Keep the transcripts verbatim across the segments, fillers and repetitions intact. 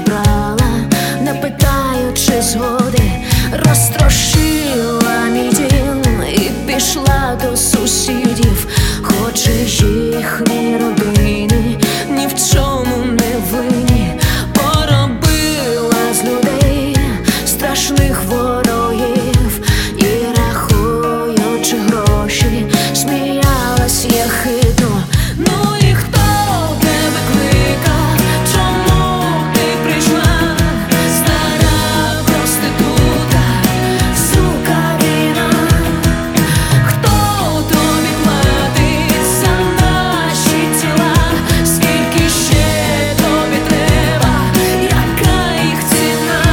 забрала, не питаючи згоди, розтрощила мій дім і пішла до сусідів, хоче їхні родини ні в чому не винні, поробила з людей страшних ворогів і, рахуючи гроші, сміялась єхидно. Ну і хто тебе кликав? Чому ти прийшла? Стара проститутка, сука війна. Хто тобі платить за наші тіла? Скільки ще тобі треба? Яка їх ціна?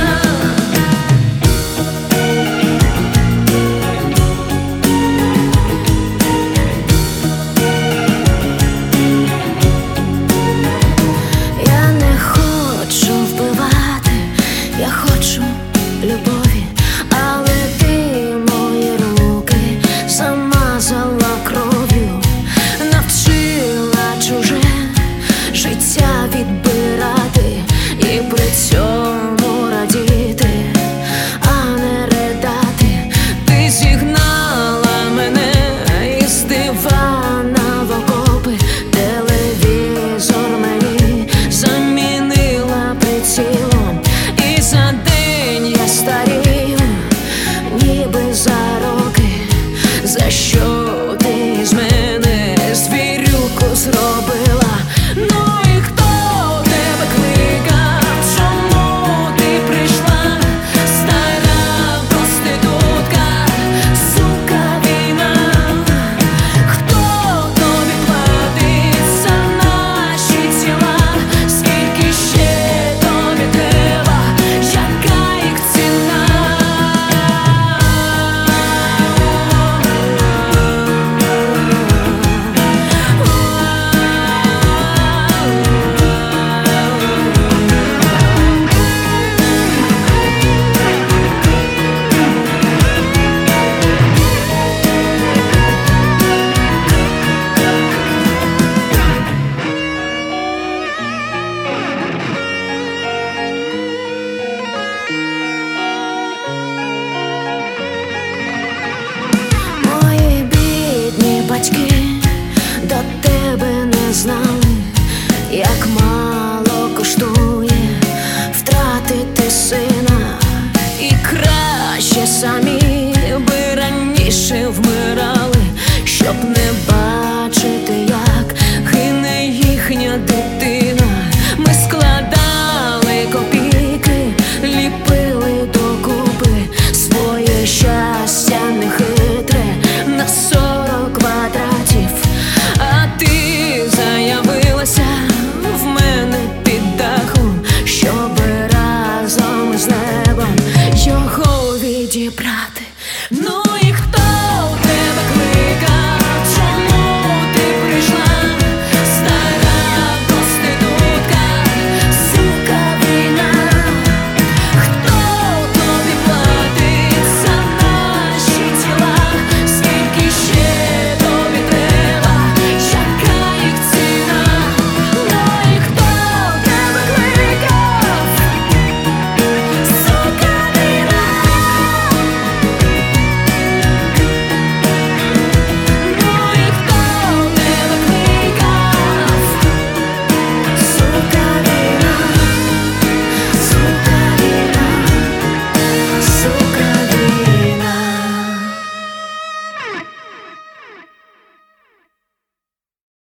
Я не хочу вбивати, я хочу любові, але ти мої руки замазала кров'ю, навчила чуже життя відбирати і при цьому радіти, а не ридати. Ти зігнала мене із дивана в окопи, телевізор мені замінила прицілом, і за день я старію, ніби за роки. За що ти з мене звірюку зробила? Ну і хто тебе кликав? Чому ти прийшла? Стара проститутка, сука війна. Хто тобі платить за наші тіла? Скільки ще тобі треба? Яка їх ціна? Мої бідні батьки